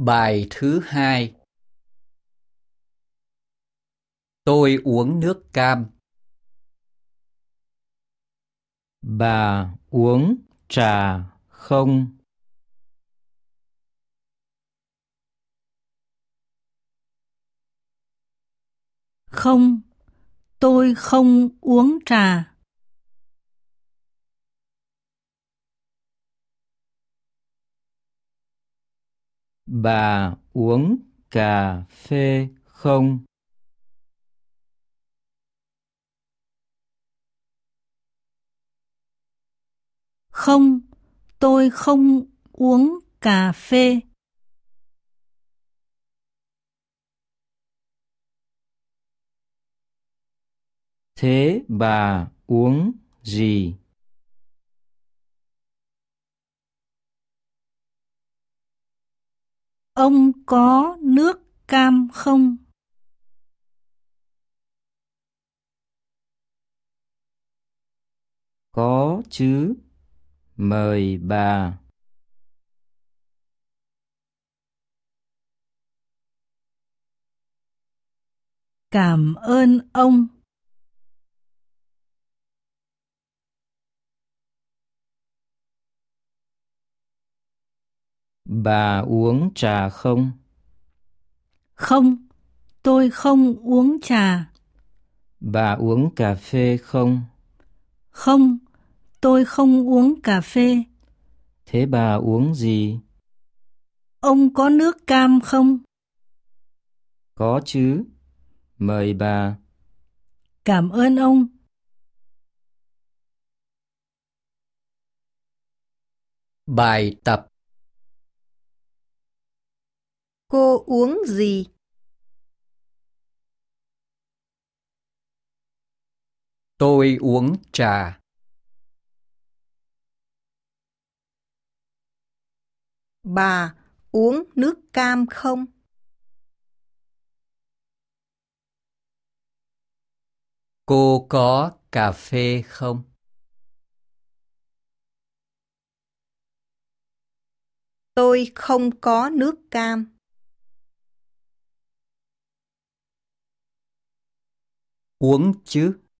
Bài thứ 2. Tôi uống nước cam. Bà uống trà không? Không, tôi không uống trà. Bà uống cà phê không? Không, tôi không uống cà phê. Thế bà uống gì? Ông có nước cam không? Có chứ, mời bà. Cảm ơn ông. Bà uống trà không? Không, tôi không uống trà. Bà uống cà phê không? Không, tôi không uống cà phê. Thế bà uống gì? Ông có nước cam không? Có chứ, mời bà. Cảm ơn ông. Bài tập. Cô uống gì? Tôi uống trà. Bà uống nước cam không? Cô có cà phê không? Tôi không có nước cam. Uống chứ.